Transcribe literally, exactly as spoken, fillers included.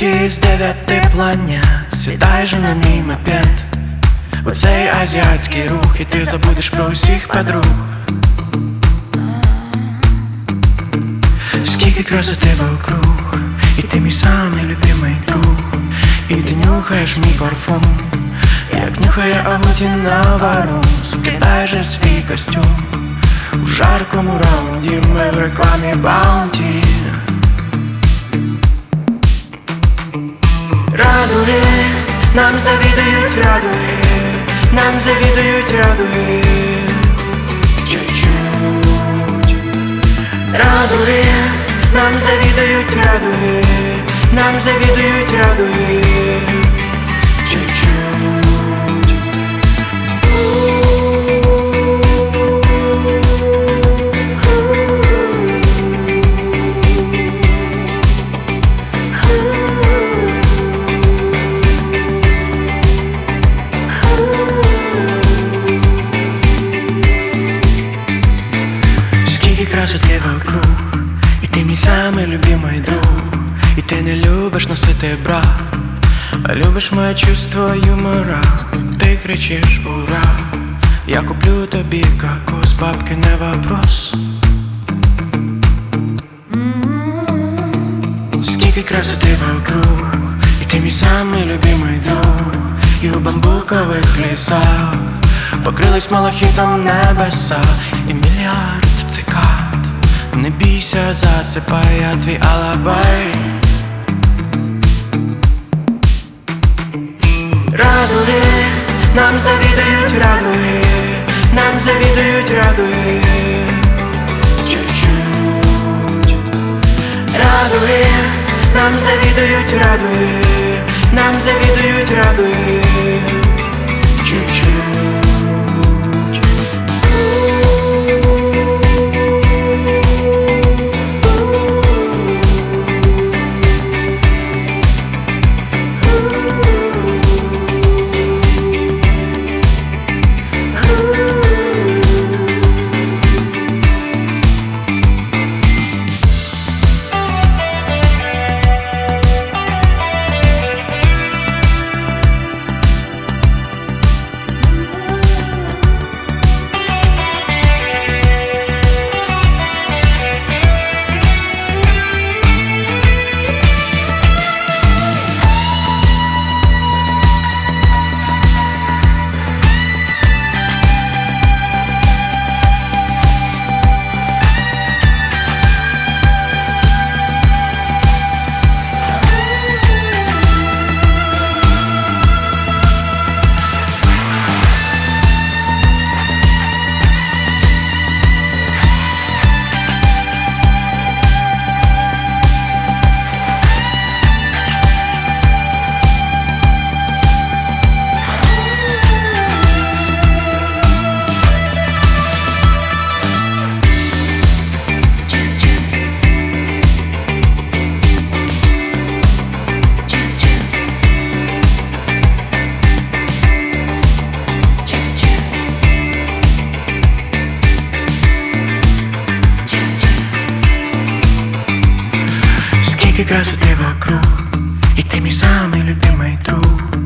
ліфті з дев'яти планет. Сідай же на мій мопед, в оцей азіатський рух, і ти забудеш про усіх подруг. Скільки красоти вокруг, і ти мій самий любимий друг. І ти нюхаєш мій парфум, як нюхає Ауді Навару. Скидай же свій костюм, у жаркому раунді ми в рекламі Баунті. Радуги, нам завідують радуги, нам завідують радуги. Чуть-чуть. Радуги, нам завідують радуги, нам завідують радуги. Чуть-чуть. Красоти вокруг, і ти мій самий любимий друг. І ти не любиш носити бра, а любиш моє чувство юмора. Ти кричиш ура, я куплю тобі кокос, бабки не вопрос. Скільки красоти вокруг, і ти мій самий любимий друг. І у бамбукових лісах покрились малахітом небеса. І мільярд цикад. Не бійся, засипай, я твій алабай. Радуги, нам завідують радуги, нам завідують радуги. Чуть-чуть. Радуги, нам завідують радуги, нам завідують радуги. Чуть-чуть. Скільки красоти вокруг, і ти мій самий любимий друг.